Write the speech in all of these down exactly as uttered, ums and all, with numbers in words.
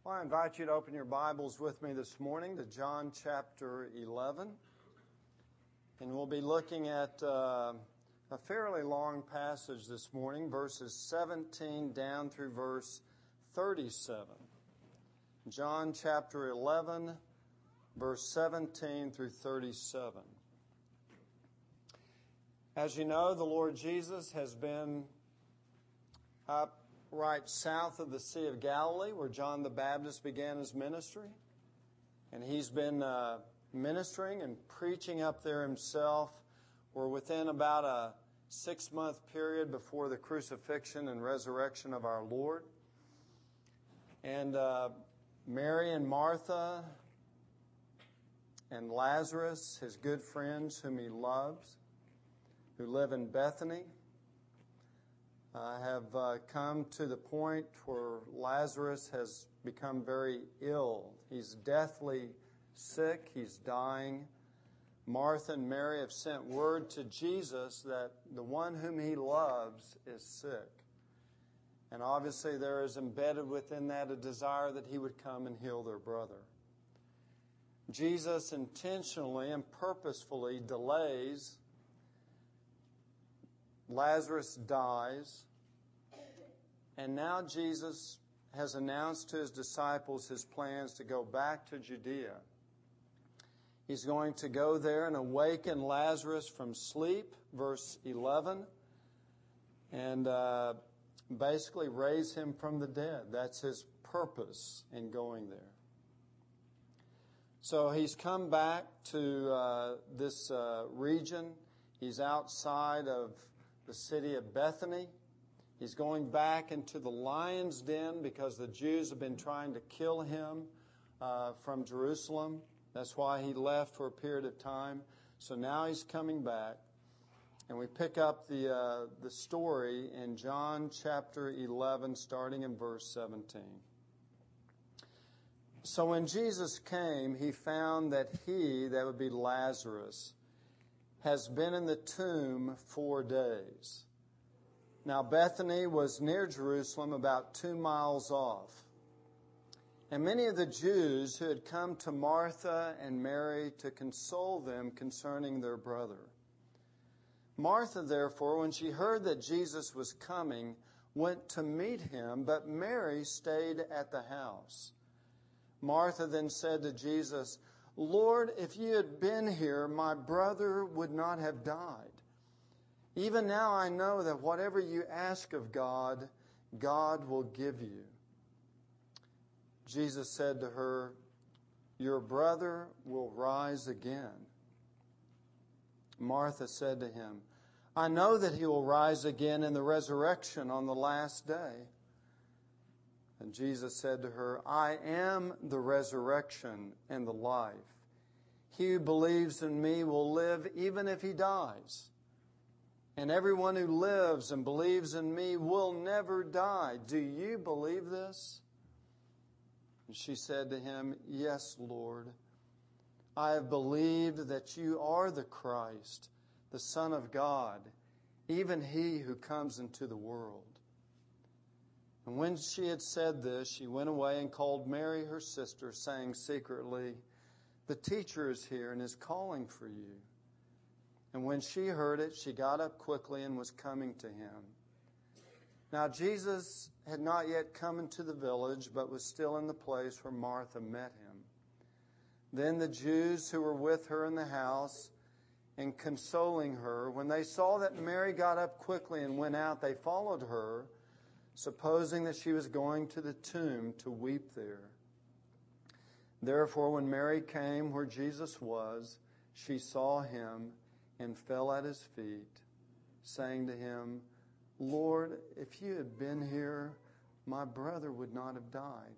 Well, I invite you to open your Bibles with me this morning to John chapter eleven. And we'll be looking at uh, a fairly long passage this morning, verses seventeen down through verse thirty-seven. John chapter eleven, verse seventeen through thirty-seven. As you know, the Lord Jesus has been up right south of the Sea of Galilee, where John the Baptist began his ministry. And he's been uh, ministering and preaching up there himself. We're within about a six-month period before the crucifixion and resurrection of our Lord. And uh, Mary and Martha and Lazarus, his good friends whom he loves, who live in Bethany, uh, have uh, come to the point where Lazarus has become very ill. He's deathly sick. He's dying. Martha and Mary have sent word to Jesus that the one whom he loves is sick. And obviously there is embedded within that a desire that he would come and heal their brother. Jesus intentionally and purposefully delays. Lazarus dies, and now Jesus has announced to his disciples his plans to go back to Judea. He's going to go there and awaken Lazarus from sleep, verse eleven, and uh, basically raise him from the dead. That's his purpose in going there. So he's come back to uh, this uh, region. He's outside of the city of Bethany. He's going back into the lion's den because the Jews have been trying to kill him uh, from Jerusalem. That's why he left for a period of time. So now he's coming back. And we pick up the uh, the story in John chapter eleven, starting in verse seventeen. So when Jesus came, he found that he, that would be Lazarus, has been in the tomb four days. Now Bethany was near Jerusalem, about two miles off. And many of the Jews who had come to Martha and Mary to console them concerning their brother. Martha, therefore, when she heard that Jesus was coming, went to meet him, but Mary stayed at the house. Martha then said to Jesus, "Lord, if you had been here, my brother would not have died. Even now I know that whatever you ask of God, God will give you." Jesus said to her, "Your brother will rise again." Martha said to him, "I know that he will rise again in the resurrection on the last day." And Jesus said to her, "I am the resurrection and the life. He who believes in me will live even if he dies. And everyone who lives and believes in me will never die. Do you believe this?" And she said to him, "Yes, Lord. I have believed that you are the Christ, the Son of God, even he who comes into the world." And when she had said this, she went away and called Mary, her sister, saying secretly, "The teacher is here and is calling for you." And when she heard it, she got up quickly and was coming to him. Now Jesus had not yet come into the village, but was still in the place where Martha met him. Then the Jews who were with her in the house and consoling her, when they saw that Mary got up quickly and went out, they followed her, supposing that she was going to the tomb to weep there. Therefore, when Mary came where Jesus was, she saw him and fell at his feet, saying to him, "Lord, if you had been here, my brother would not have died."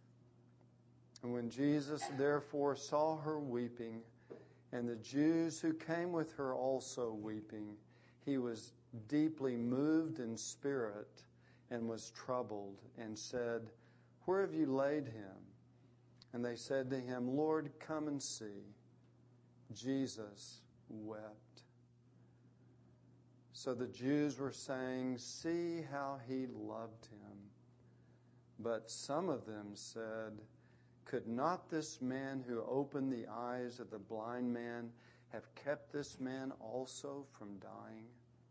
And when Jesus therefore saw her weeping, and the Jews who came with her also weeping, he was deeply moved in spirit and was troubled, and said, "Where have you laid him?" And they said to him, "Lord, come and see." Jesus wept. So the Jews were saying, "See how he loved him." But some of them said, "Could not this man who opened the eyes of the blind man have kept this man also from dying?"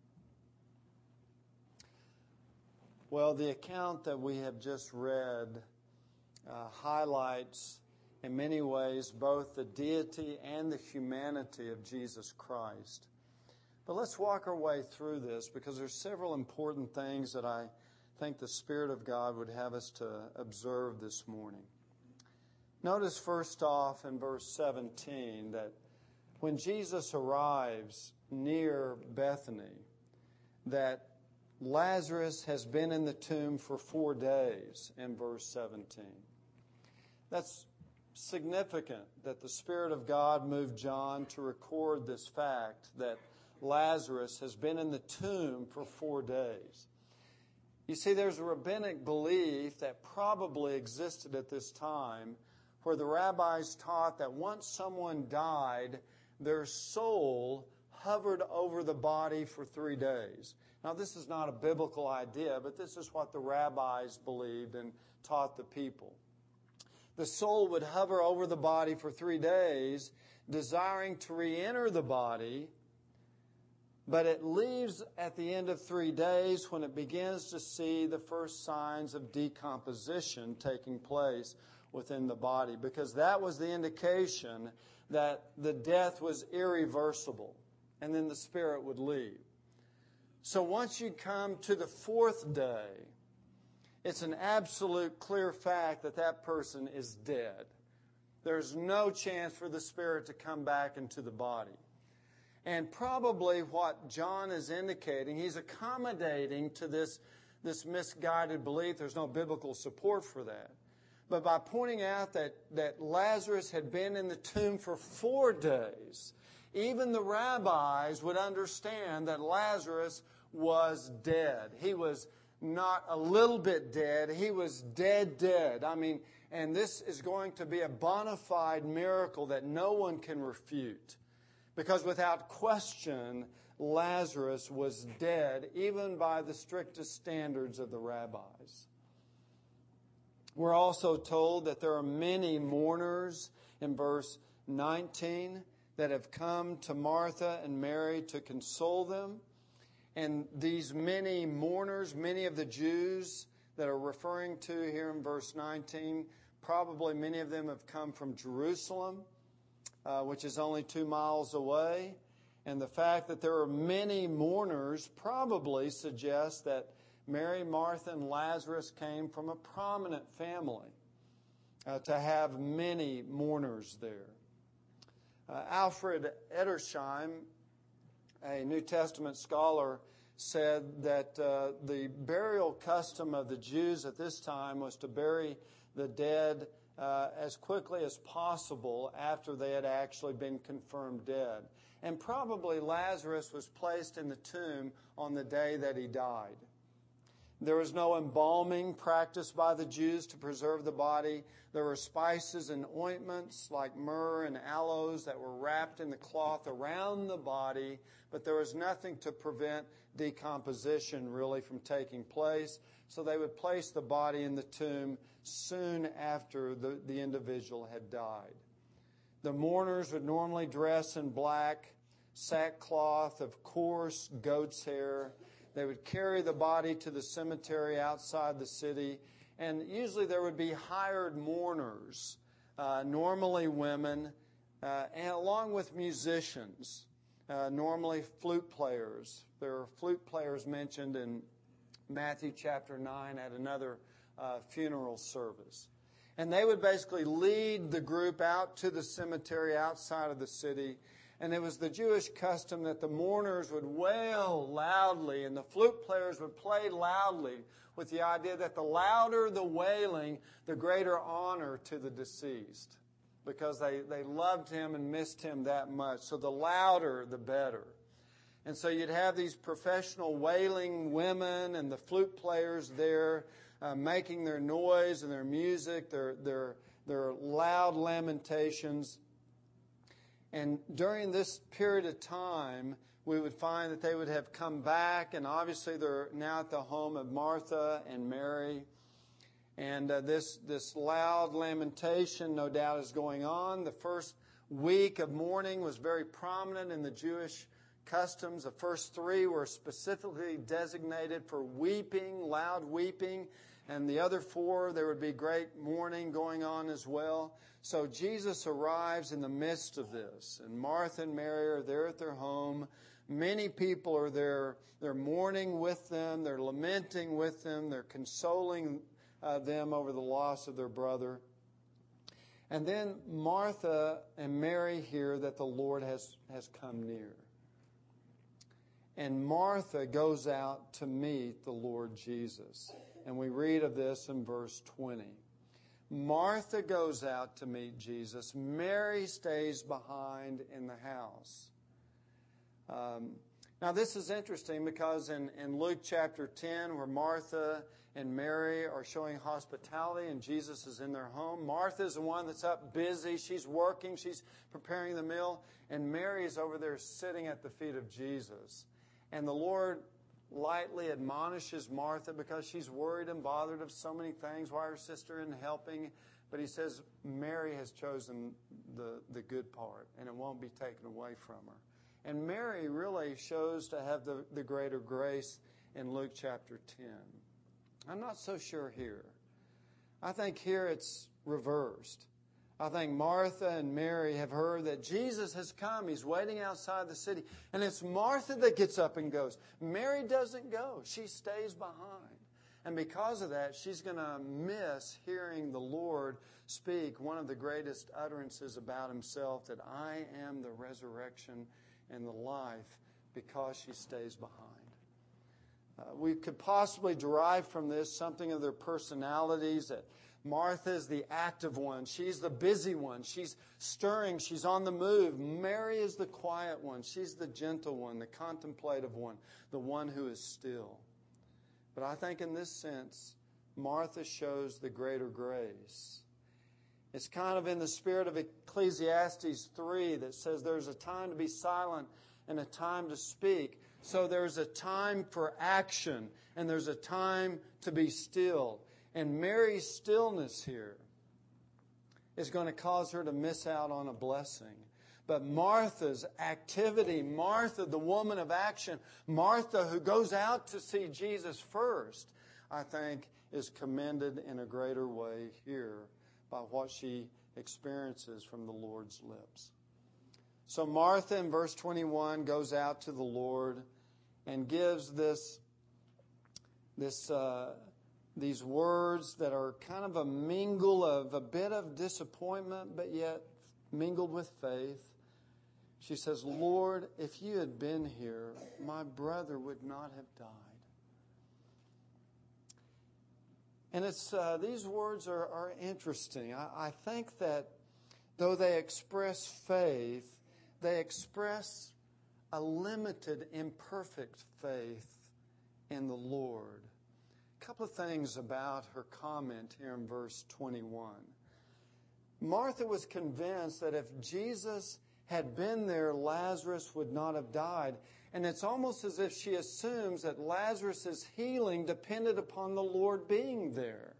Well, the account that we have just read uh, highlights in many ways both the deity and the humanity of Jesus Christ. But let's walk our way through this, because there's several important things that I think the Spirit of God would have us to observe this morning. Notice first off in verse seventeen that when Jesus arrives near Bethany, that Lazarus has been in the tomb for four days in verse seventeen. That's significant that the Spirit of God moved John to record this fact that Lazarus has been in the tomb for four days. You see, there's a rabbinic belief that probably existed at this time where the rabbis taught that once someone died, their soul hovered over the body for three days. Now, this is not a biblical idea, but this is what the rabbis believed and taught the people. The soul would hover over the body for three days, desiring to re-enter the body, but it leaves at the end of three days when it begins to see the first signs of decomposition taking place within the body, because that was the indication that the death was irreversible, and then the spirit would leave. So once you come to the fourth day, it's an absolute clear fact that that person is dead. There's no chance for the spirit to come back into the body. And probably what John is indicating, he's accommodating to this, this misguided belief. There's no biblical support for that. But by pointing out that, that Lazarus had been in the tomb for four days, even the rabbis would understand that Lazarus was dead. He was not a little bit dead. He was dead, dead. I mean, and this is going to be a bona fide miracle that no one can refute. Because without question, Lazarus was dead, even by the strictest standards of the rabbis. We're also told that there are many mourners in verse nineteen that have come to Martha and Mary to console them. And these many mourners, many of the Jews that are referring to here in verse nineteen, probably many of them have come from Jerusalem, uh, which is only two miles away. And the fact that there are many mourners probably suggests that Mary, Martha, and Lazarus came from a prominent family uh, to have many mourners there. Uh, Alfred Edersheim, a New Testament scholar, said that uh, the burial custom of the Jews at this time was to bury the dead uh, as quickly as possible after they had actually been confirmed dead. And probably Lazarus was placed in the tomb on the day that he died. There was no embalming practiced by the Jews to preserve the body. There were spices and ointments like myrrh and aloes that were wrapped in the cloth around the body, but there was nothing to prevent decomposition really from taking place. So they would place the body in the tomb soon after the, the individual had died. The mourners would normally dress in black sackcloth of coarse goat's hair. They would carry the body to the cemetery outside the city, and usually there would be hired mourners, uh, normally women, uh, and along with musicians, uh, normally flute players. There are flute players mentioned in Matthew chapter nine at another uh, funeral service. And they would basically lead the group out to the cemetery outside of the city. And it was the Jewish custom that the mourners would wail loudly and the flute players would play loudly, with the idea that the louder the wailing, the greater honor to the deceased, because they, they loved him and missed him that much. So the louder, the better. And so you'd have these professional wailing women and the flute players there uh, making their noise and their music, their, their, their loud lamentations. And during this period of time, we would find that they would have come back, and obviously they're now at the home of Martha and Mary. And uh, this, this loud lamentation, no doubt, is going on. The first week of mourning was very prominent in the Jewish customs. The first three were specifically designated for weeping, loud weeping. And the other four, there would be great mourning going on as well. So Jesus arrives in the midst of this. And Martha and Mary are there at their home. Many people are there. They're mourning with them. They're lamenting with them. They're consoling uh, them over the loss of their brother. And then Martha and Mary hear that the Lord has, has come near. And Martha goes out to meet the Lord Jesus. And we read of this in verse twenty. Martha goes out to meet Jesus. Mary stays behind in the house. Um, now this is interesting because in, in Luke chapter ten, where Martha and Mary are showing hospitality and Jesus is in their home, Martha is the one that's up busy. She's working. She's preparing the meal. And Mary is over there sitting at the feet of Jesus. And the Lord lightly admonishes Martha because she's worried and bothered of so many things. Why her sister isn't helping? But he says Mary has chosen the, the good part, and it won't be taken away from her. And Mary really shows to have the, the greater grace in Luke chapter ten. I'm not so sure here. I think here it's reversed. I think Martha and Mary have heard that Jesus has come. He's waiting outside the city. And it's Martha that gets up and goes. Mary doesn't go. She stays behind. And because of that, she's going to miss hearing the Lord speak one of the greatest utterances about himself, that I am the resurrection and the life, because she stays behind. Uh, we could possibly derive from this something of their personalities, that Martha is the active one. She's the busy one. She's stirring. She's on the move. Mary is the quiet one. She's the gentle one, the contemplative one, the one who is still. But I think in this sense, Martha shows the greater grace. It's kind of in the spirit of Ecclesiastes three that says there's a time to be silent and a time to speak. So there's a time for action and there's a time to be still. And Mary's stillness here is going to cause her to miss out on a blessing. But Martha's activity, Martha, the woman of action, Martha who goes out to see Jesus first, I think is commended in a greater way here by what she experiences from the Lord's lips. So Martha in verse twenty-one goes out to the Lord and gives this, this, uh, these words that are kind of a mingle of a bit of disappointment, but yet mingled with faith. She says, Lord, if you had been here, my brother would not have died. And it's uh, these words are, are interesting. I, I think that though they express faith, they express a limited, imperfect faith in the Lord. A couple of things about her comment here in verse twenty-one. Martha was convinced that if Jesus had been there, Lazarus would not have died. And it's almost as if she assumes that Lazarus' healing depended upon the Lord being there.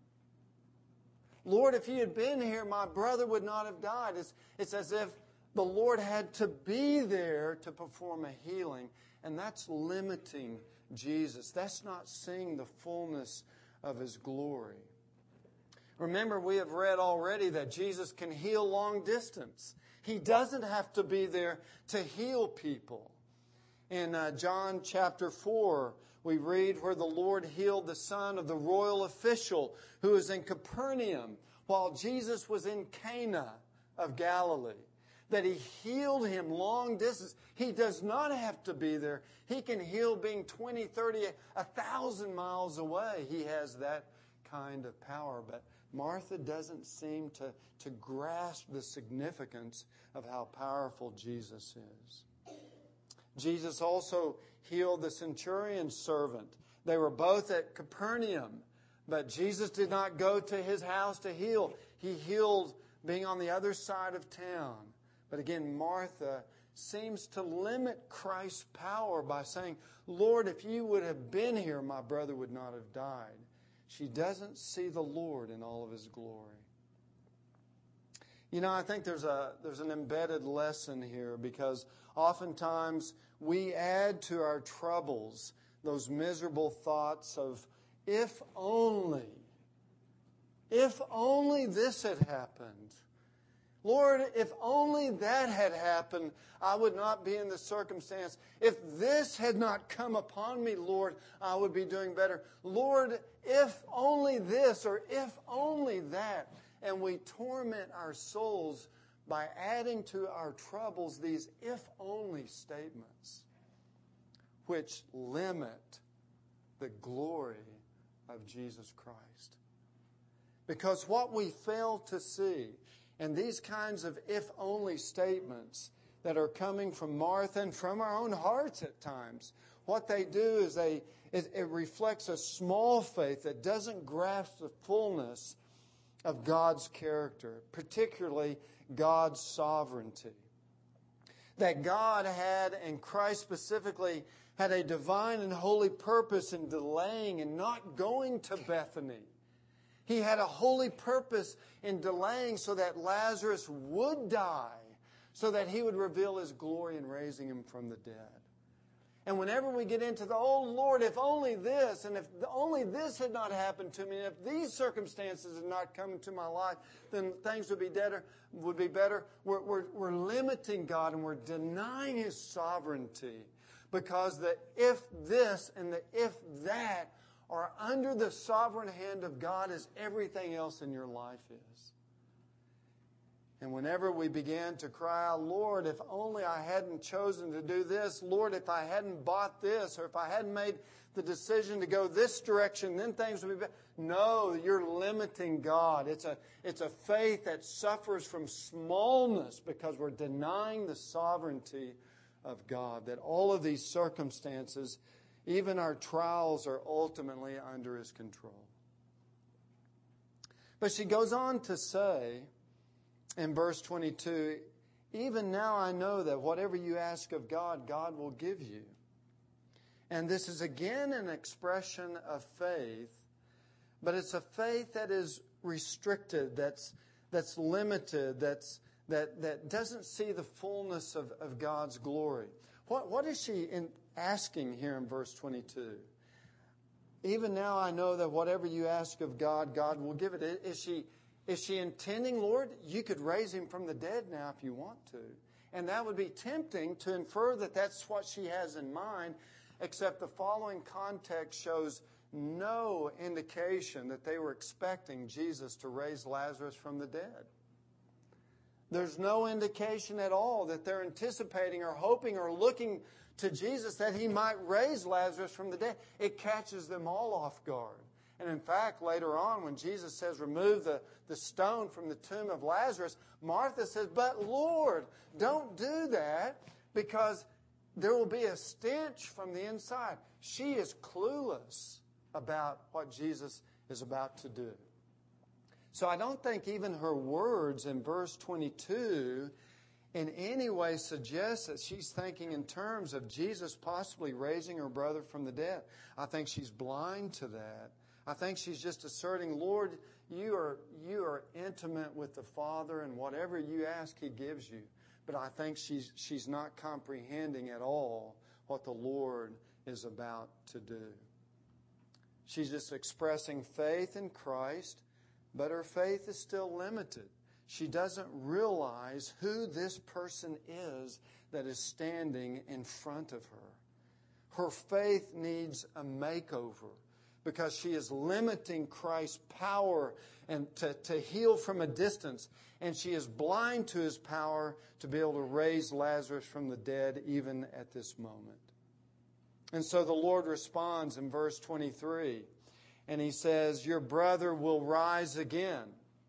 Lord, if you had been here, my brother would not have died. It's, it's as if the Lord had to be there to perform a healing. And that's limiting Jesus. That's not seeing the fullness of His glory. Remember, we have read already that Jesus can heal long distance. He doesn't have to be there to heal people. In uh, John chapter four, we read where the Lord healed the son of the royal official who was in Capernaum while Jesus was in Cana of Galilee. That He healed him long distance. He does not have to be there. He can heal being twenty, thirty, a thousand miles away. He has that kind of power. But Martha doesn't seem to, to grasp the significance of how powerful Jesus is. Jesus also healed the centurion's servant. They were both at Capernaum, but Jesus did not go to his house to heal. He healed being on the other side of town. But again, Martha seems to limit Christ's power by saying, Lord, if you would have been here, my brother would not have died. She doesn't see the Lord in all of His glory. You know, I think there's a there's an embedded lesson here, because oftentimes we add to our troubles those miserable thoughts of, if only, if only this had happened. Lord, if only that had happened, I would not be in this circumstance. If this had not come upon me, Lord, I would be doing better. Lord, if only this, or if only that. And we torment our souls by adding to our troubles these if-only statements, which limit the glory of Jesus Christ. Because what we fail to see, and these kinds of if-only statements that are coming from Martha and from our own hearts at times, what they do is they it, it reflects a small faith that doesn't grasp the fullness of God's character, particularly God's sovereignty. That God had, and Christ specifically, had a divine and holy purpose in delaying and not going to Bethany. He had a holy purpose in delaying so that Lazarus would die, so that He would reveal His glory in raising him from the dead. And whenever we get into the, oh Lord, if only this, and if only this had not happened to me, and if these circumstances had not come into my life, then things would be better. Would be better. We're, we're, we're limiting God, and we're denying His sovereignty, because the if this and the if that are under the sovereign hand of God as everything else in your life is. And whenever we began to cry out, Lord, if only I hadn't chosen to do this, Lord, if I hadn't bought this, or if I hadn't made the decision to go this direction, then things would be better. No, you're limiting God. It's a, it's a faith that suffers from smallness because we're denying the sovereignty of God, that all of these circumstances, even our trials, are ultimately under His control. But she goes on to say, in verse twenty-two, even now I know that whatever you ask of God, God will give you. And this is again an expression of faith, but it's a faith that is restricted, that's that's limited, that's that that doesn't see the fullness of, of God's glory. What what is she in asking here in verse twenty-two? Even now I know that whatever you ask of God, God will give it. Is she Is she intending, Lord, you could raise him from the dead now if you want to? And that would be tempting to infer that that's what she has in mind, except the following context shows no indication that they were expecting Jesus to raise Lazarus from the dead. There's no indication at all that they're anticipating or hoping or looking to Jesus that He might raise Lazarus from the dead. It catches them all off guard. And in fact, later on, when Jesus says, remove the, the stone from the tomb of Lazarus, Martha says, but Lord, don't do that, because there will be a stench from the inside. She is clueless about what Jesus is about to do. So I don't think even her words in verse twenty-two in any way suggest that she's thinking in terms of Jesus possibly raising her brother from the dead. I think she's blind to that. I think she's just asserting, Lord, you are you are intimate with the Father, and whatever you ask, He gives you. But I think she's she's not comprehending at all what the Lord is about to do. She's just expressing faith in Christ, but her faith is still limited. She doesn't realize who this person is that is standing in front of her. Her faith needs a makeover, because she is limiting Christ's power and to, to heal from a distance. And she is blind to His power to be able to raise Lazarus from the dead even at this moment. And so the Lord responds in verse twenty-three. And He says, your brother will rise again.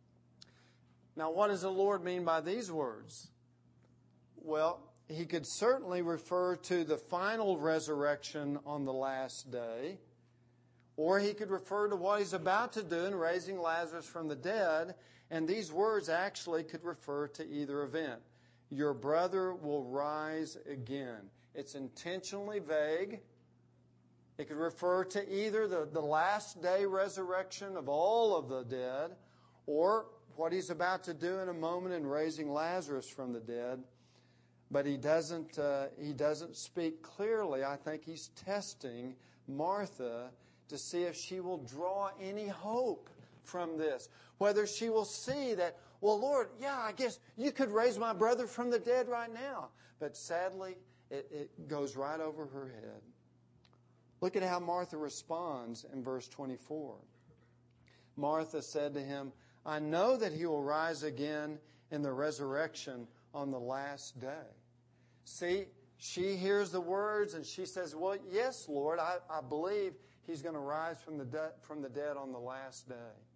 Now, what does the Lord mean by these words? Well, He could certainly refer to the final resurrection on the last day. Or He could refer to what He's about to do in raising Lazarus from the dead. And these words actually could refer to either event. Your brother will rise again. It's intentionally vague. It could refer to either the, the last day resurrection of all of the dead, or what he's about to do in a moment in raising Lazarus from the dead. But he doesn't, uh, he doesn't speak clearly. I think he's testing Martha to see if she will draw any hope from this. Whether she will see that, well, Lord, yeah, I guess you could raise my brother from the dead right now. But sadly, it, it goes right over her head. Look at how Martha responds in verse twenty-four. Martha said to him, I know that he will rise again in the resurrection on the last day. See, she hears the words and she says, well, yes, Lord, I, I believe he's going to rise from the, de- from the dead on the last day.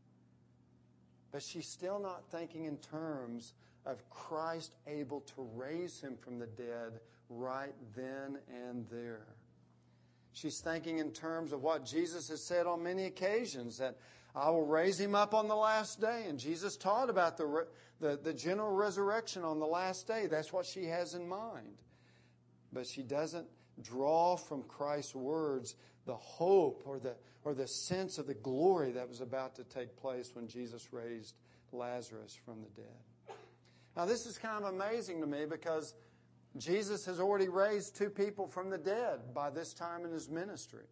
But she's still not thinking in terms of Christ able to raise him from the dead right then and there. She's thinking in terms of what Jesus has said on many occasions, that I will raise him up on the last day. And Jesus taught about the, the, the general resurrection on the last day. That's what she has in mind. But she doesn't draw from Christ's words the hope or the, or the sense of the glory that was about to take place when Jesus raised Lazarus from the dead. Now, this is kind of amazing to me because Jesus has already raised two people from the dead by this time in his ministry.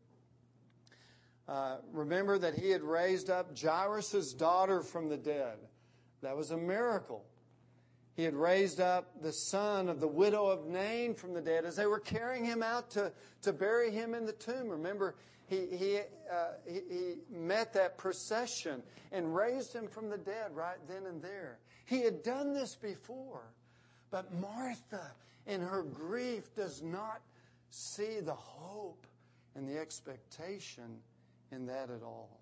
Uh, remember that he had raised up Jairus' daughter from the dead. That was a miracle. He had raised up the son of the widow of Nain from the dead as they were carrying him out to, to bury him in the tomb. Remember, he, he, uh, he, he met that procession and raised him from the dead right then and there. He had done this before. But Martha, in her grief, does not see the hope and the expectation in that at all.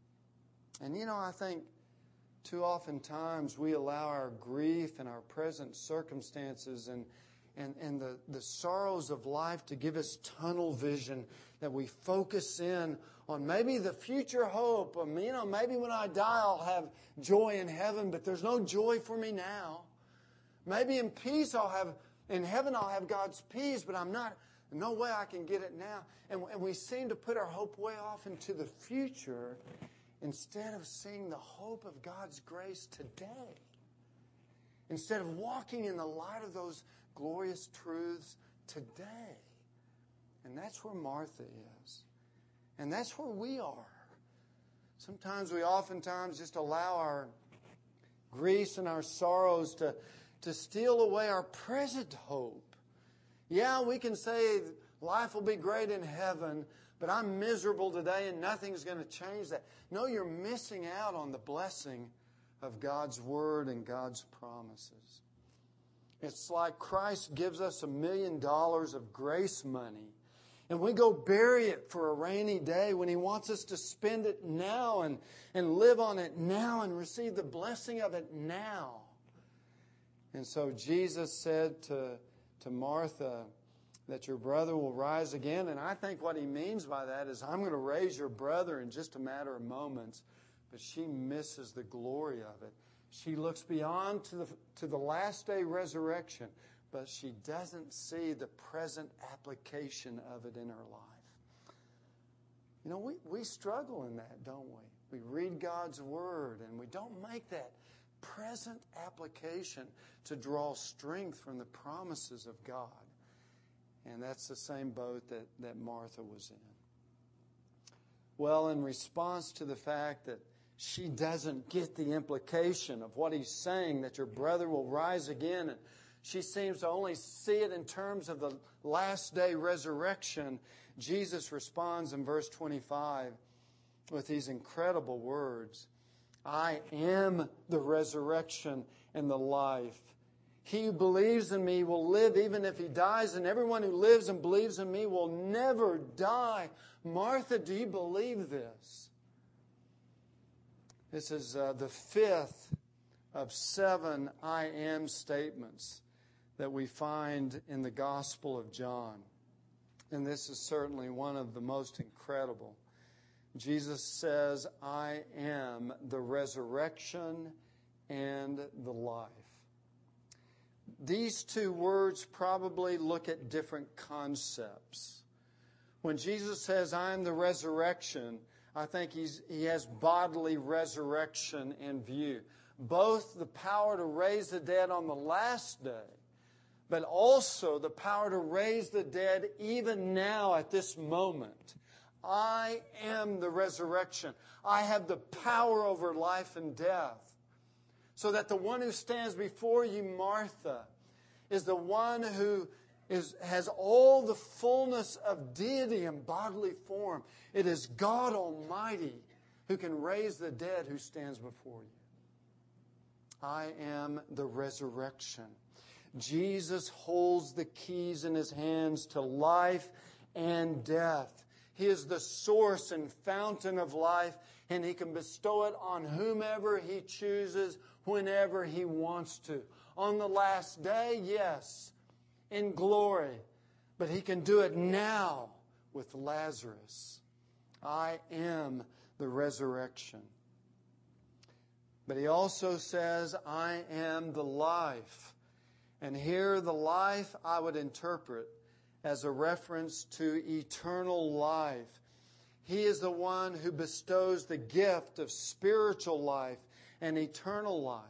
And you know, I think too often times we allow our grief and our present circumstances and, and, and the, the sorrows of life to give us tunnel vision, that we focus in on maybe the future hope. I mean, you know, maybe when I die I'll have joy in heaven, but there's no joy for me now. Maybe in peace I'll have, in heaven I'll have God's peace, but I'm not, no way I can get it now. And, and we seem to put our hope way off into the future instead of seeing the hope of God's grace today. Instead of walking in the light of those glorious truths today. And that's where Martha is. And that's where we are. Sometimes we oftentimes just allow our griefs and our sorrows to, to steal away our present hope. Yeah, we can say life will be great in heaven, but I'm miserable today and nothing's going to change that. No, you're missing out on the blessing of God's Word and God's promises. It's like Christ gives us a million dollars of grace money, and we go bury it for a rainy day when He wants us to spend it now and, and live on it now and receive the blessing of it now. And so Jesus said to, to Martha that your brother will rise again. And I think what He means by that is I'm going to raise your brother in just a matter of moments. But she misses the glory of it. She looks beyond to the, to the last day resurrection, but she doesn't see the present application of it in her life. You know, we, we struggle in that, don't we? We read God's Word and we don't make that present application to draw strength from the promises of God. And that's the same boat that, that Martha was in. Well, in response to the fact that she doesn't get the implication of what He's saying, that your brother will rise again, and she seems to only see it in terms of the last day resurrection, Jesus responds in verse twenty-five with these incredible words. I am the resurrection and the life. He who believes in me will live even if he dies, and everyone who lives and believes in me will never die. Martha, do you believe this? This is uh, the fifth of seven I am statements that we find in the Gospel of John. And this is certainly one of the most incredible. Jesus says, I am the resurrection and the life. These two words probably look at different concepts. When Jesus says, I am the resurrection, I think he's, he has bodily resurrection in view. Both the power to raise the dead on the last day, but also the power to raise the dead even now at this moment. I am the resurrection. I have the power over life and death. So that the one who stands before you, Martha, is the one who is, has all the fullness of deity in bodily form. It is God Almighty who can raise the dead who stands before you. I am the resurrection. Jesus holds the keys in his hands to life and death. He is the source and fountain of life, and he can bestow it on whomever he chooses, whenever he wants to. On the last day, yes, in glory, but he can do it now with Lazarus. I am the resurrection. But he also says, I am the life. And here the life I would interpret as a reference to eternal life. He is the one who bestows the gift of spiritual life and eternal life.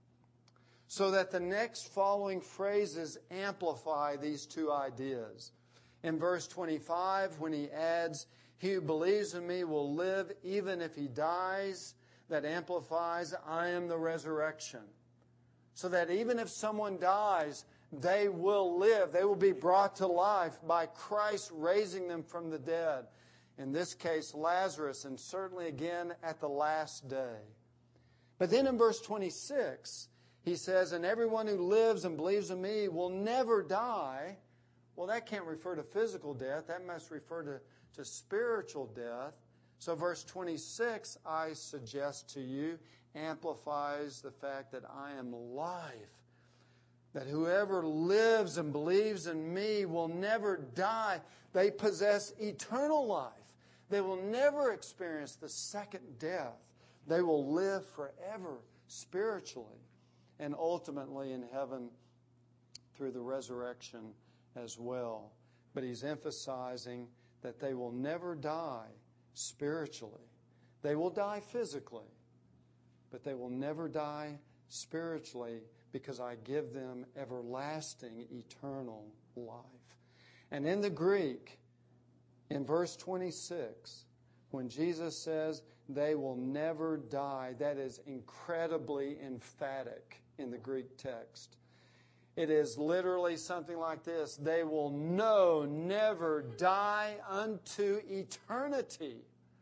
So that the next following phrases amplify these two ideas. In verse twenty-five, when he adds, he who believes in me will live even if he dies, that amplifies, I am the resurrection. So that even if someone dies, they will live. They will be brought to life by Christ raising them from the dead. In this case, Lazarus, and certainly again at the last day. But then in verse twenty-six, he says, and everyone who lives and believes in me will never die. Well, that can't refer to physical death. That must refer to, to spiritual death. So verse twenty-six, I suggest to you, amplifies the fact that I am life. That whoever lives and believes in me will never die. They possess eternal life. They will never experience the second death. They will live forever spiritually and ultimately in heaven through the resurrection as well. But he's emphasizing that they will never die spiritually. They will die physically, but they will never die spiritually because I give them everlasting, eternal life. And in the Greek, in verse twenty-six, when Jesus says they will never die, that is incredibly emphatic in the Greek text. It is literally something like this. They will know, never die unto eternity.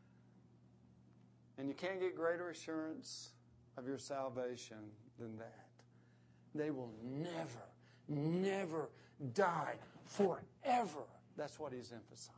And you can't get greater assurance of your salvation than that. They will never, never die forever. That's what he's emphasizing.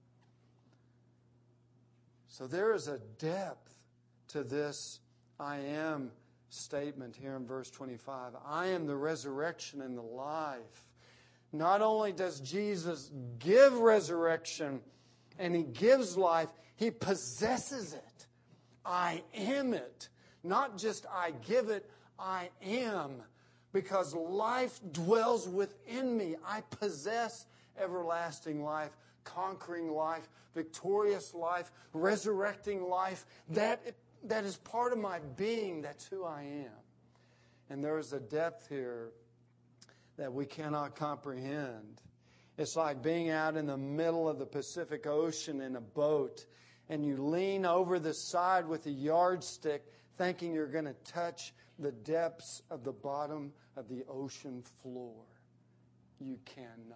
So there is a depth to this I am statement here in verse twenty-five. I am the resurrection and the life. Not only does Jesus give resurrection and he gives life, he possesses it. I am it. Not just I give it, I am. Because life dwells within me. I possess everlasting life, conquering life, victorious life, resurrecting life. That, that is part of my being. That's who I am. And there is a depth here that we cannot comprehend. It's like being out in the middle of the Pacific Ocean in a boat, and you lean over the side with a yardstick thinking you're going to touch the depths of the bottom of the ocean floor. You cannot.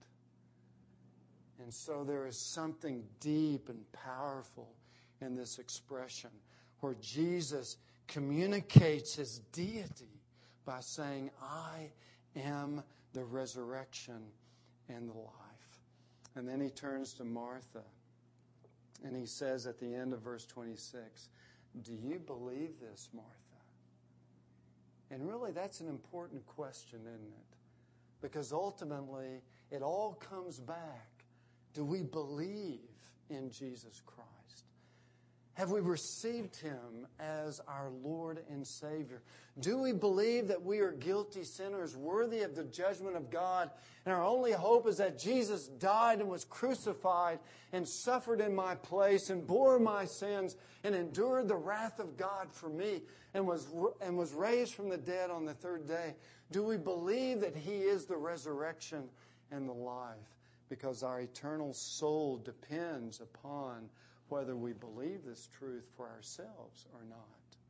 And so there is something deep and powerful in this expression where Jesus communicates his deity by saying, I am the resurrection and the life. And then he turns to Martha and he says at the end of verse twenty-six, do you believe this, Martha? And really that's an important question, isn't it? Because ultimately it all comes back. Do we believe in Jesus Christ? Have we received Him as our Lord and Savior? Do we believe that we are guilty sinners, worthy of the judgment of God, and our only hope is that Jesus died and was crucified and suffered in my place and bore my sins and endured the wrath of God for me and was, and was raised from the dead on the third day? Do we believe that He is the resurrection and the life? Because our eternal soul depends upon whether we believe this truth for ourselves or not.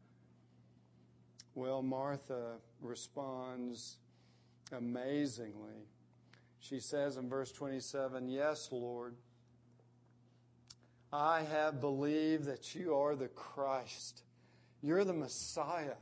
Well, Martha responds amazingly. She says in verse twenty-seven, "Yes, Lord, I have believed that you are the Christ. You're the Messiah.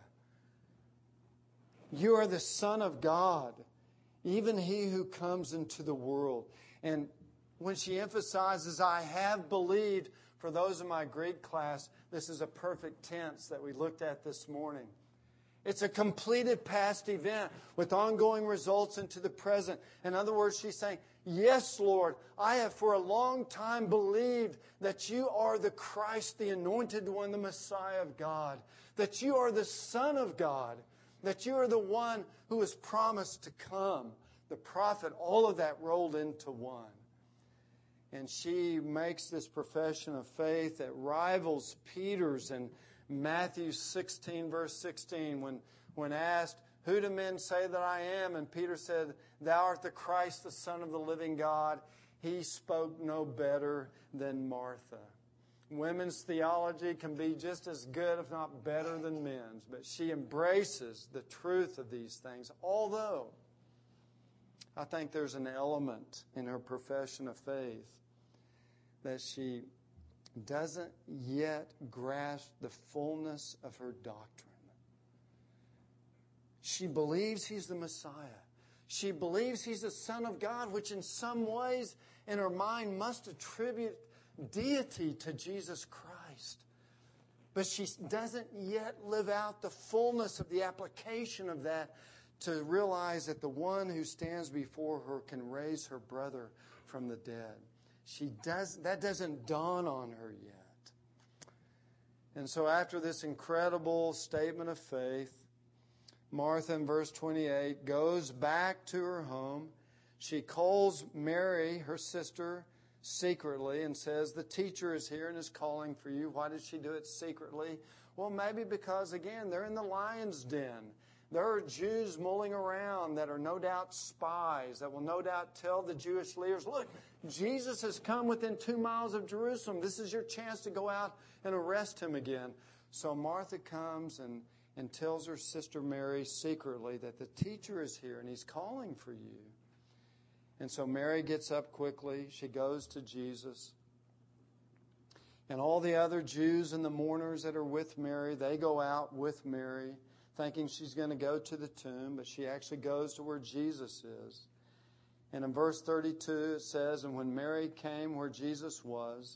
You are the Son of God, even He who comes into the world." And when she emphasizes, "I have believed," for those in my Greek class, this is a perfect tense that we looked at this morning. It's a completed past event with ongoing results into the present. In other words, she's saying, "Yes, Lord, I have for a long time believed that you are the Christ, the Anointed One, the Messiah of God, that you are the Son of God, that you are the one who is promised to come, the prophet," all of that rolled into one. And she makes this profession of faith that rivals Peter's in Matthew sixteen, verse sixteen, when, when asked, "Who do men say that I am?" And Peter said, "Thou art the Christ, the Son of the living God." He spoke no better than Martha. Women's theology can be just as good, if not better, than men's. But she embraces the truth of these things, although I think there's an element in her profession of faith that she doesn't yet grasp the fullness of her doctrine. She believes He's the Messiah. She believes He's the Son of God, which in some ways in her mind must attribute deity to Jesus Christ. But she doesn't yet live out the fullness of the application of that to realize that the one who stands before her can raise her brother from the dead. She does, that doesn't dawn on her yet. And so after this incredible statement of faith, Martha in verse twenty-eight goes back to her home. She calls Mary, her sister, secretly and says, "The teacher is here and is calling for you." Why did she do it secretly? Well, maybe because, again, they're in the lion's den. There are Jews mulling around that are no doubt spies that will no doubt tell the Jewish leaders, "Look, Jesus has come within two miles of Jerusalem. This is your chance to go out and arrest Him again." So Martha comes and, and tells her sister Mary secretly that the teacher is here and He's calling for you. And so Mary gets up quickly. She goes to Jesus. And all the other Jews and the mourners that are with Mary, they go out with Mary, thinking she's going to go to the tomb, but she actually goes to where Jesus is. And in verse thirty-two it says, "And when Mary came where Jesus was,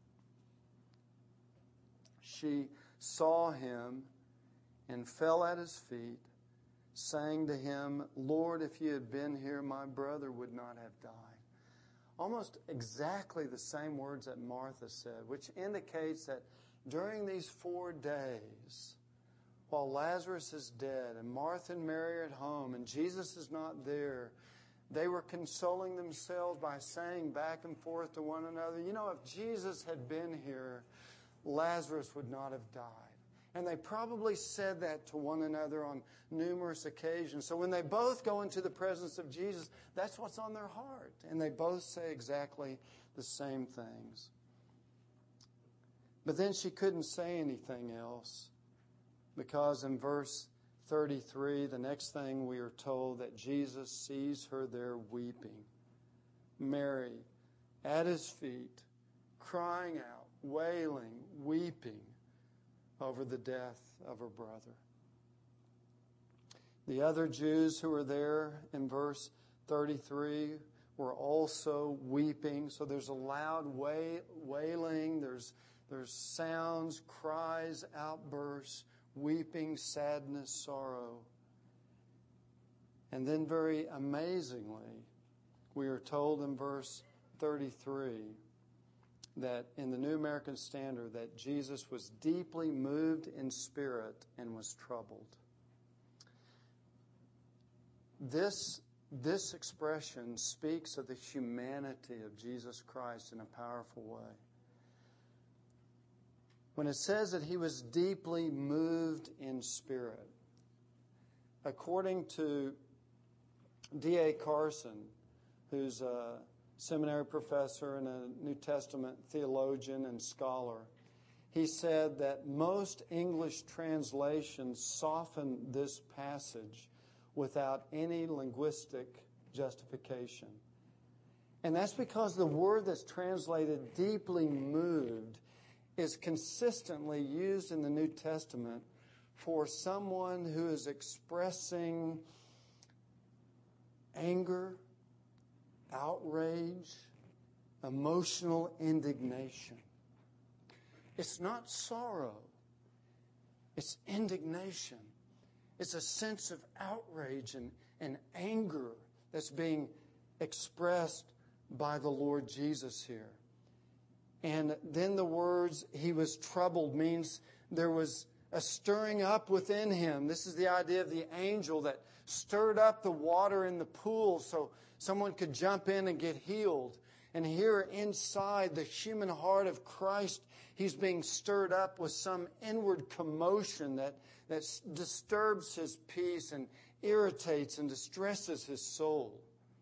she saw Him and fell at His feet, saying to Him, 'Lord, if you had been here, my brother would not have died.'" Almost exactly the same words that Martha said, which indicates that during these four days, while Lazarus is dead and Martha and Mary are at home and Jesus is not there, they were consoling themselves by saying back and forth to one another, "You know, if Jesus had been here, Lazarus would not have died." And they probably said that to one another on numerous occasions. So when they both go into the presence of Jesus, that's what's on their heart. And they both say exactly the same things. But then she couldn't say anything else, because in verse thirty-three, the next thing we are told that Jesus sees her there weeping. Mary at His feet, crying out, wailing, weeping over the death of her brother. The other Jews who were there in verse thirty-three were also weeping. So there's a loud wailing, there's, there's sounds, cries, outbursts, weeping, sadness, sorrow. And then very amazingly, we are told in verse thirty-three, that in the New American Standard that Jesus was deeply moved in spirit and was troubled. This, this expression speaks of the humanity of Jesus Christ in a powerful way. When it says that he was deeply moved in spirit, according to D A Carson, who's a seminary professor and a New Testament theologian and scholar, he said that most English translations soften this passage without any linguistic justification. And that's because the word that's translated deeply moved is consistently used in the New Testament for someone who is expressing anger, outrage, emotional indignation. It's not sorrow. It's indignation. It's a sense of outrage and, and anger that's being expressed by the Lord Jesus here. And then the words, he was troubled, means there was a stirring up within him. This is the idea of the angel that stirred up the water in the pool so someone could jump in and get healed. And here inside the human heart of Christ, he's being stirred up with some inward commotion that, that disturbs his peace and irritates and distresses his soul.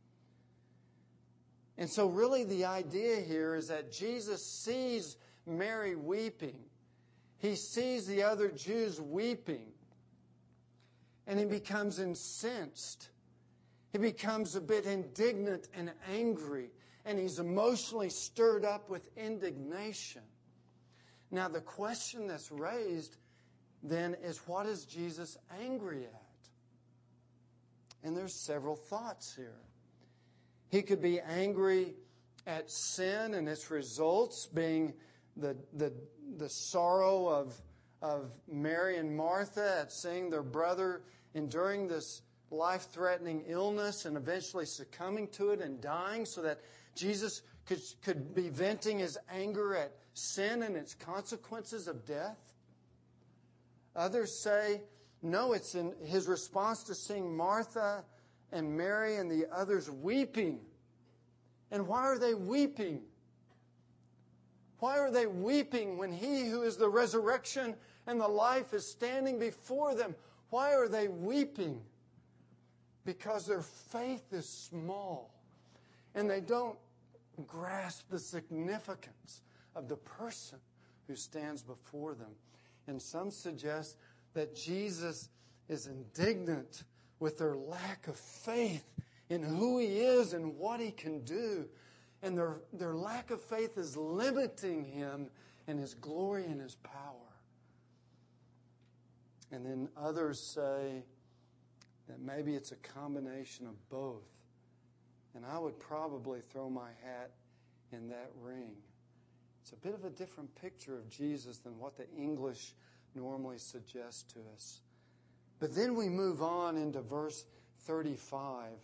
And so really the idea here is that Jesus sees Mary weeping. He sees the other Jews weeping. And he becomes incensed. He becomes a bit indignant and angry. And he's emotionally stirred up with indignation. Now the question that's raised then is, what is Jesus angry at? And there's several thoughts here. He could be angry at sin and its results, being the, the, the sorrow of, of Mary and Martha at seeing their brother enduring this life-threatening illness and eventually succumbing to it and dying, so that Jesus could, could be venting his anger at sin and its consequences of death. Others say, no, it's in his response to seeing Martha and Mary and the others weeping. And why are they weeping? Why are they weeping when he who is the resurrection and the life is standing before them? Why are they weeping? Because their faith is small and they don't grasp the significance of the person who stands before them. And some suggest that Jesus is indignant with their lack of faith in who he is and what he can do. And their, their lack of faith is limiting him in his glory and his power. And then others say that maybe it's a combination of both. And I would probably throw my hat in that ring. It's a bit of a different picture of Jesus than what the English normally suggests to us. But then we move on into verse thirty-five.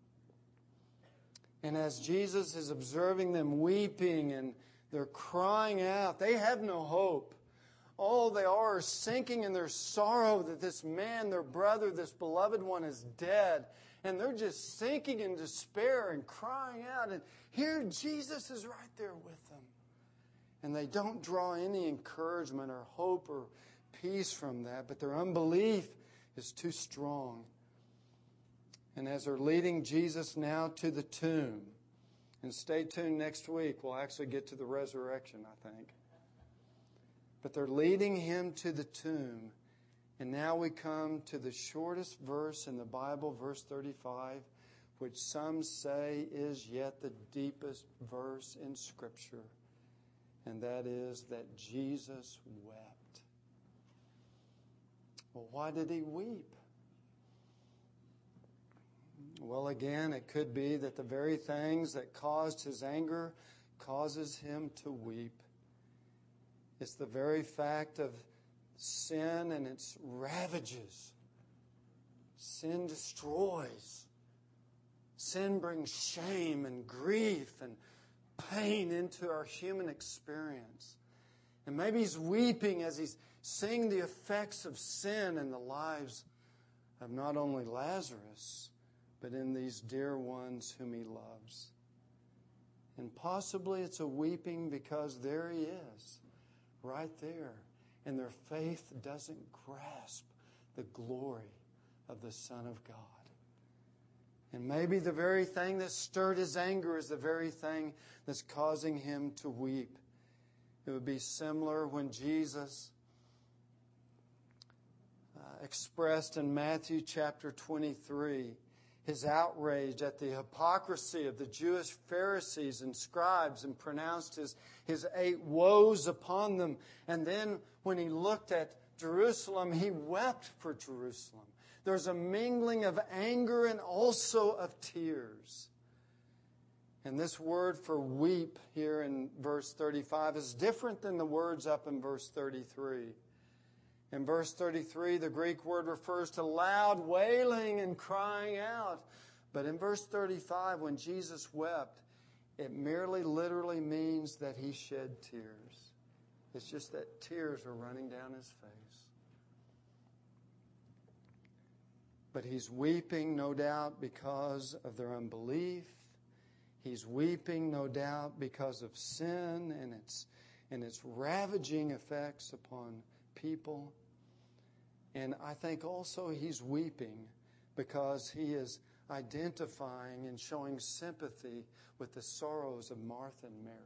And as Jesus is observing them weeping and they're crying out, they have no hope. All they are is sinking in their sorrow that this man, their brother, this beloved one is dead. And they're just sinking in despair and crying out. And here Jesus is right there with them. And they don't draw any encouragement or hope or peace from that, but their unbelief is too strong. And as they're leading Jesus now to the tomb, and stay tuned next week, we'll actually get to the resurrection, I think. But they're leading him to the tomb. And now we come to the shortest verse in the Bible, verse thirty-five, which some say is yet the deepest verse in Scripture. And that is that Jesus wept. Well, why did he weep? Well, again, it could be that the very things that caused his anger causes him to weep. It's the very fact of sin and its ravages. Sin destroys. Sin brings shame and grief and pain into our human experience. And maybe He's weeping as He's seeing the effects of sin in the lives of not only Lazarus, but in these dear ones whom He loves. And possibly it's a weeping because there He is, right there. And their faith doesn't grasp the glory of the Son of God. And maybe the very thing that stirred His anger is the very thing that's causing Him to weep. It would be similar when Jesus uh, expressed in Matthew chapter twenty-three His outrage at the hypocrisy of the Jewish Pharisees and scribes and pronounced His, his eight woes upon them. And then when He looked at Jerusalem, He wept for Jerusalem. There's a mingling of anger and also of tears. And this word for weep here in verse thirty-five is different than the words up in verse thirty-three. In verse thirty-three, the Greek word refers to loud wailing and crying out. But in verse thirty-five, when Jesus wept, it merely literally means that He shed tears. It's just that tears were running down His face. But He's weeping, no doubt, because of their unbelief. He's weeping, no doubt, because of sin and its, and its ravaging effects upon people. And I think also He's weeping because He is identifying and showing sympathy with the sorrows of Martha and Mary.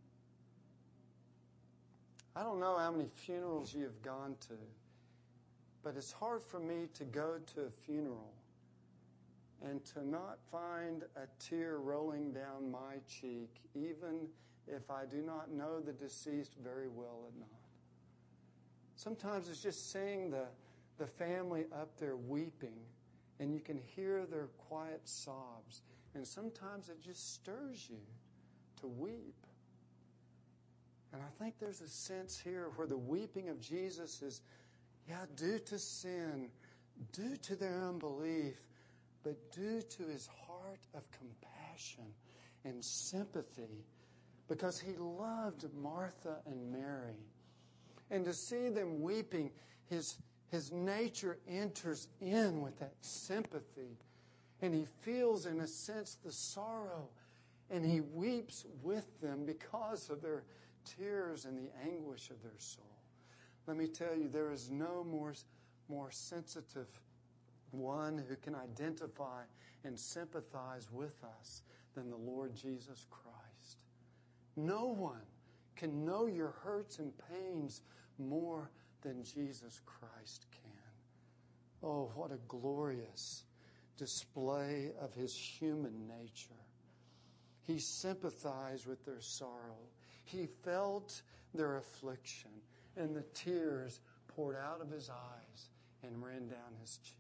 I don't know how many funerals you have gone to, but it's hard for me to go to a funeral and to not find a tear rolling down my cheek, even if I do not know the deceased very well or not. Sometimes it's just seeing the, the family up there weeping, and you can hear their quiet sobs. And sometimes it just stirs you to weep. And I think there's a sense here where the weeping of Jesus is, yeah, due to sin, due to their unbelief, but due to His heart of compassion and sympathy, because He loved Martha and Mary. And to see them weeping, His, his nature enters in with that sympathy. And He feels, in a sense, the sorrow. And He weeps with them because of their tears and the anguish of their soul. Let me tell you, there is no more, more sensitive one who can identify and sympathize with us than the Lord Jesus Christ. No one can know your hurts and pains more than Jesus Christ can. Oh, what a glorious display of His human nature. He sympathized with their sorrow. He felt their affliction, and the tears poured out of His eyes and ran down His cheeks.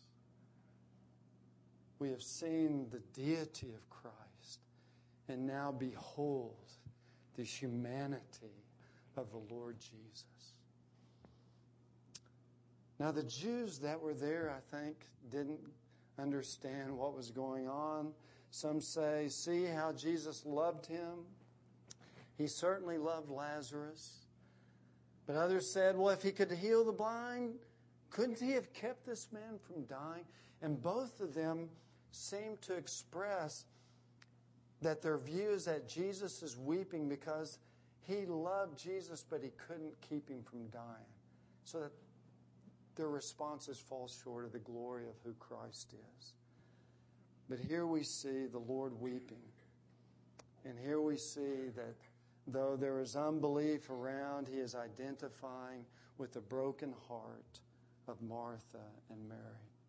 We have seen the deity of Christ, and now behold the humanity of the Lord Jesus. Now, the Jews that were there, I think, didn't understand what was going on. Some say, see how Jesus loved him. He certainly loved Lazarus. But others said, well, if He could heal the blind, couldn't He have kept this man from dying? And both of them seem to express that their view is that Jesus is weeping because He loved Jesus, but He couldn't keep Him from dying. So that their responses fall short of the glory of who Christ is. But here we see the Lord weeping. And here we see that though there is unbelief around, He is identifying with the broken heart of Martha and Mary.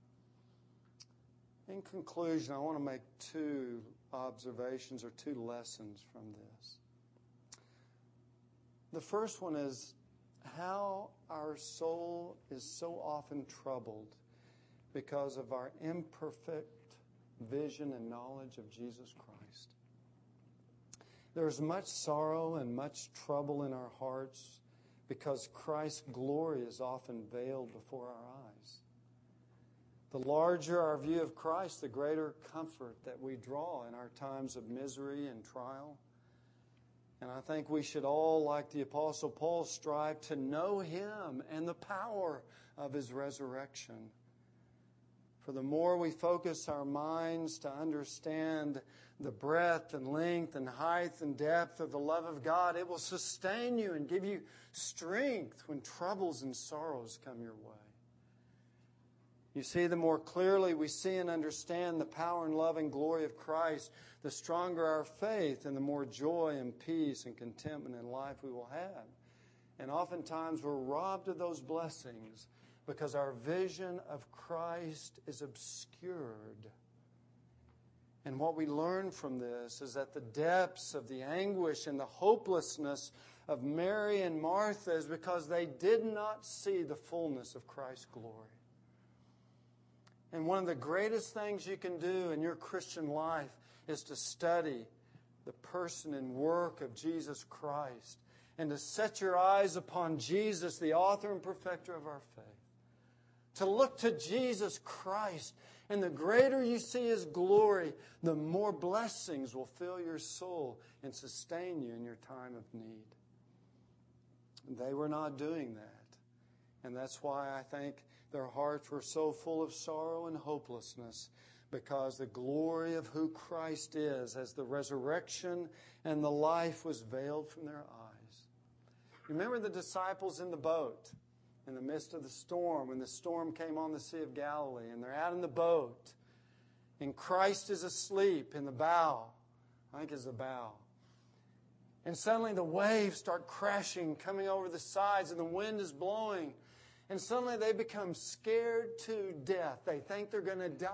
In conclusion, I want to make two observations or two lessons from this. The first one is how our soul is so often troubled because of our imperfect vision and knowledge of Jesus Christ. There's much sorrow and much trouble in our hearts because Christ's glory is often veiled before our eyes. The larger our view of Christ, the greater comfort that we draw in our times of misery and trial. And I think we should all, like the Apostle Paul, strive to know Him and the power of His resurrection. For the more we focus our minds to understand the breadth and length and height and depth of the love of God, it will sustain you and give you strength when troubles and sorrows come your way. You see, the more clearly we see and understand the power and love and glory of Christ, the stronger our faith and the more joy and peace and contentment in life we will have. And oftentimes we're robbed of those blessings because our vision of Christ is obscured. And what we learn from this is that the depths of the anguish and the hopelessness of Mary and Martha is because they did not see the fullness of Christ's glory. And one of the greatest things you can do in your Christian life is to study the person and work of Jesus Christ and to set your eyes upon Jesus, the author and perfecter of our faith. To look to Jesus Christ. And the greater you see His glory, the more blessings will fill your soul and sustain you in your time of need. They were not doing that. And that's why I think their hearts were so full of sorrow and hopelessness, because the glory of who Christ is as the resurrection and the life was veiled from their eyes. Remember the disciples in the boat in the midst of the storm, when the storm came on the Sea of Galilee, and they're out in the boat, and Christ is asleep in the bow. I think it's the bow. And suddenly the waves start crashing, coming over the sides, and the wind is blowing. And suddenly they become scared to death. They think they're going to die.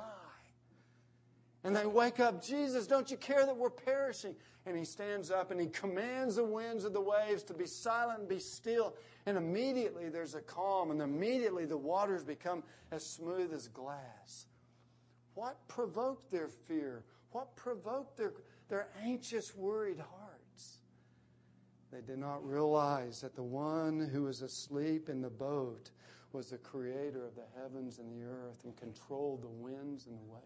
And they wake up, Jesus, don't you care that we're perishing? And He stands up and He commands the winds of the waves to be silent and be still. And immediately there's a calm, and immediately the waters become as smooth as glass. What provoked their fear? What provoked their, their anxious, worried hearts? They did not realize that the one who was asleep in the boat was the Creator of the heavens and the earth and controlled the winds and the waves.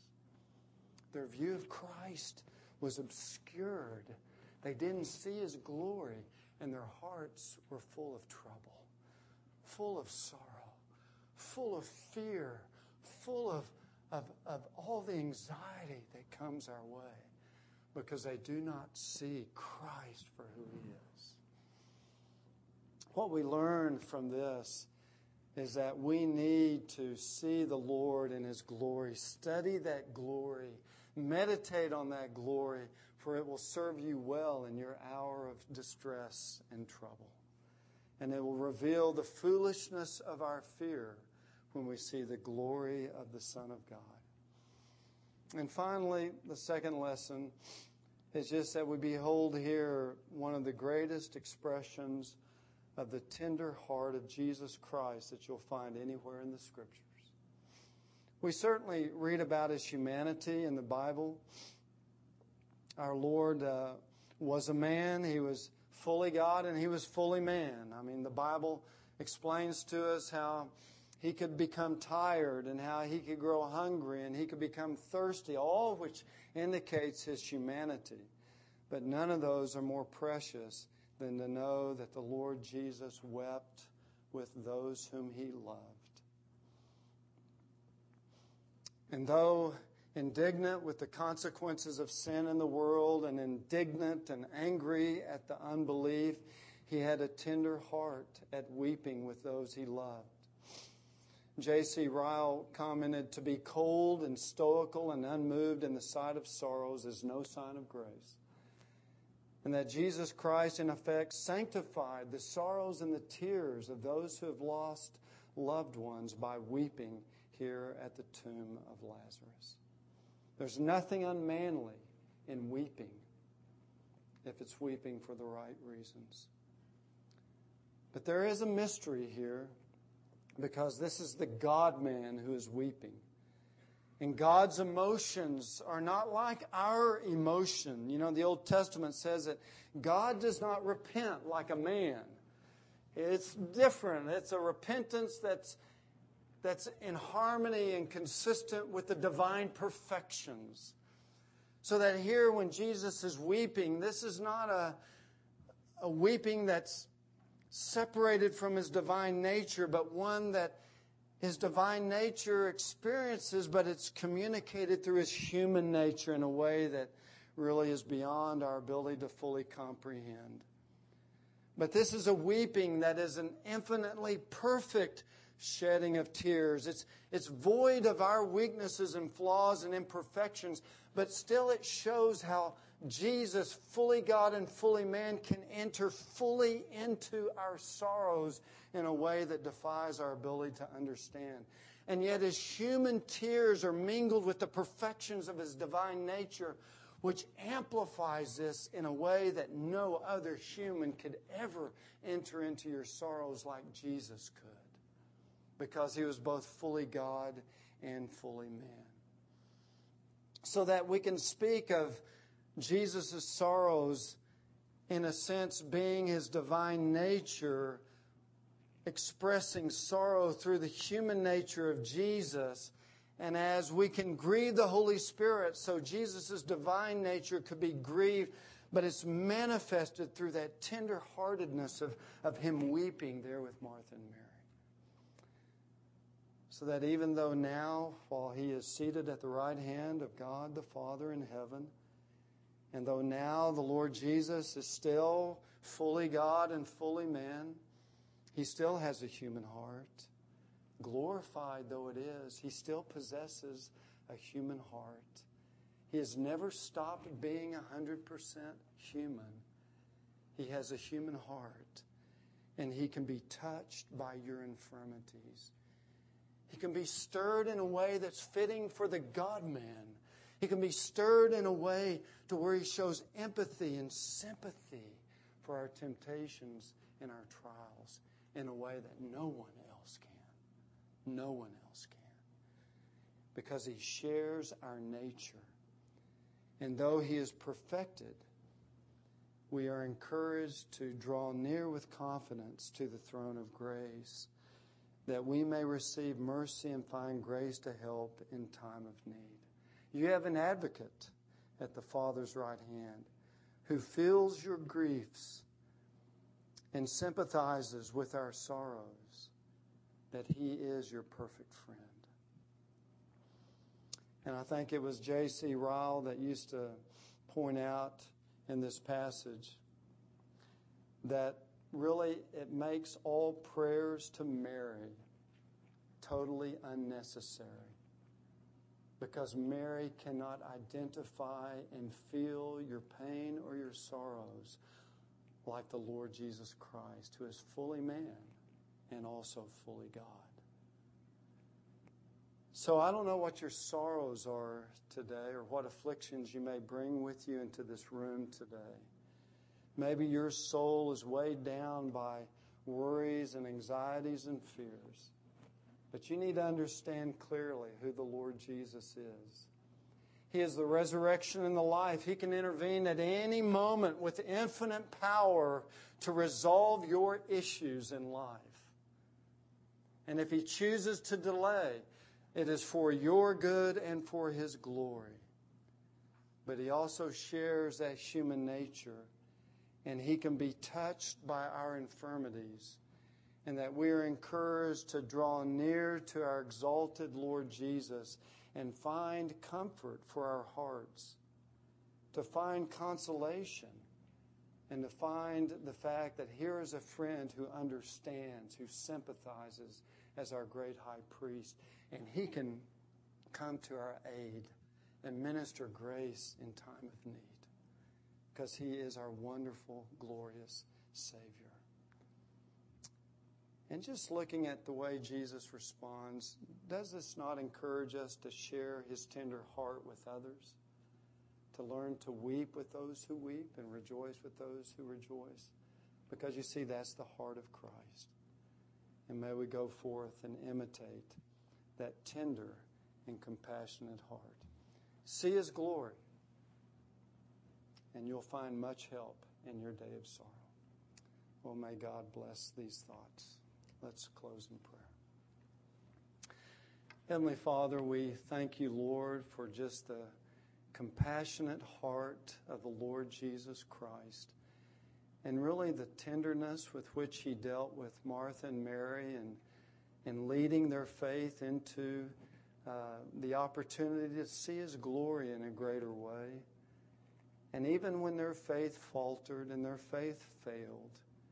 Their view of Christ was obscured. They didn't see His glory, and their hearts were full of trouble, full of sorrow, full of fear, full of, of, of all the anxiety that comes our way, because they do not see Christ for who He is. What we learn from this is that we need to see the Lord in His glory, study that glory, meditate on that glory, for it will serve you well in your hour of distress and trouble. And it will reveal the foolishness of our fear when we see the glory of the Son of God. And finally, the second lesson is just that we behold here one of the greatest expressions of the tender heart of Jesus Christ that you'll find anywhere in the Scriptures. We certainly read about His humanity in the Bible. Our Lord uh, was a man. He was fully God and He was fully man. I mean, the Bible explains to us how He could become tired and how He could grow hungry and He could become thirsty, all of which indicates His humanity. But none of those are more precious than to know that the Lord Jesus wept with those whom He loved. And though indignant with the consequences of sin in the world and indignant and angry at the unbelief, He had a tender heart at weeping with those He loved. J C Ryle commented, "To be cold and stoical and unmoved in the sight of sorrows is no sign of grace." And that Jesus Christ, in effect, sanctified the sorrows and the tears of those who have lost loved ones by weeping here at the tomb of Lazarus. There's nothing unmanly in weeping if it's weeping for the right reasons. But there is a mystery here, because this is the God-man who is weeping. And God's emotions are not like our emotion. You know, the Old Testament says that God does not repent like a man. It's different. It's a repentance that's that's in harmony and consistent with the divine perfections. So that here when Jesus is weeping, this is not a a weeping that's separated from His divine nature, but one that His divine nature experiences, but it's communicated through His human nature in a way that really is beyond our ability to fully comprehend. But this is a weeping that is an infinitely perfect shedding of tears. It's, it's void of our weaknesses and flaws and imperfections, but still it shows how Jesus, fully God and fully man, can enter fully into our sorrows in a way that defies our ability to understand. And yet His human tears are mingled with the perfections of His divine nature, which amplifies this in a way that no other human could ever enter into your sorrows like Jesus could, because He was both fully God and fully man. So that we can speak of Jesus' sorrows, in a sense, being His divine nature, expressing sorrow through the human nature of Jesus. And as we can grieve the Holy Spirit, so Jesus' divine nature could be grieved, but it's manifested through that tender-heartedness of, of Him weeping there with Martha and Mary. So that even though now, while He is seated at the right hand of God the Father in heaven, and though now the Lord Jesus is still fully God and fully man, He still has a human heart. Glorified though it is, He still possesses a human heart. He has never stopped being one hundred percent human. He has a human heart, and He can be touched by your infirmities. He can be stirred in a way that's fitting for the God-man. He can be stirred in a way to where He shows empathy and sympathy for our temptations and our trials in a way that no one else can. No one else can. Because He shares our nature. And though He is perfected, we are encouraged to draw near with confidence to the throne of grace, that we may receive mercy and find grace to help in time of need. You have an advocate at the Father's right hand who feels your griefs and sympathizes with our sorrows, that He is your perfect friend. And I think it was J C Ryle that used to point out in this passage that really it makes all prayers to Mary totally unnecessary, because Mary cannot identify and feel your pain or your sorrows like the Lord Jesus Christ, who is fully man and also fully God. So I don't know what your sorrows are today, or what afflictions you may bring with you into this room today. Maybe your soul is weighed down by worries and anxieties and fears. But you need to understand clearly who the Lord Jesus is. He is the resurrection and the life. He can intervene at any moment with infinite power to resolve your issues in life. And if He chooses to delay, it is for your good and for His glory. But He also shares that human nature, and He can be touched by our infirmities, and that we are encouraged to draw near to our exalted Lord Jesus and find comfort for our hearts, to find consolation, and to find the fact that here is a friend who understands, who sympathizes as our great high priest, and He can come to our aid and minister grace in time of need, because He is our wonderful, glorious Savior. And just looking at the way Jesus responds, does this not encourage us to share His tender heart with others? To learn to weep with those who weep and rejoice with those who rejoice? Because you see, that's the heart of Christ. And may we go forth and imitate that tender and compassionate heart. See His glory, and you'll find much help in your day of sorrow. Well, may God bless these thoughts. Let's close in prayer. Heavenly Father, we thank You, Lord, for just the compassionate heart of the Lord Jesus Christ, and really the tenderness with which he dealt with Martha and Mary and, and leading their faith into uh, the opportunity to see his glory in a greater way. And even when their faith faltered and their faith failed,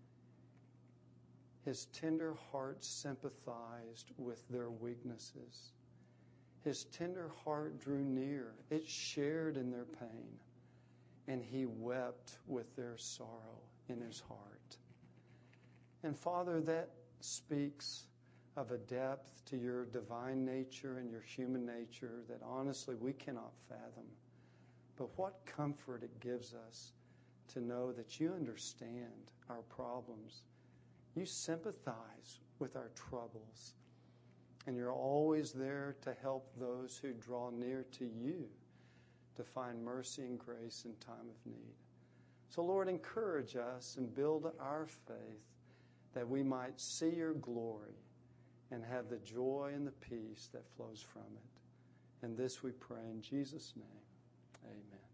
his tender heart sympathized with their weaknesses. His tender heart drew near. It shared in their pain. And he wept with their sorrow in his heart. And Father, that speaks of a depth to your divine nature and your human nature that honestly we cannot fathom. But what comfort it gives us to know that you understand our problems. You sympathize with our troubles. And you're always there to help those who draw near to you to find mercy and grace in time of need. So Lord, encourage us and build our faith that we might see your glory and have the joy and the peace that flows from it. And this we pray in Jesus' name. Amen.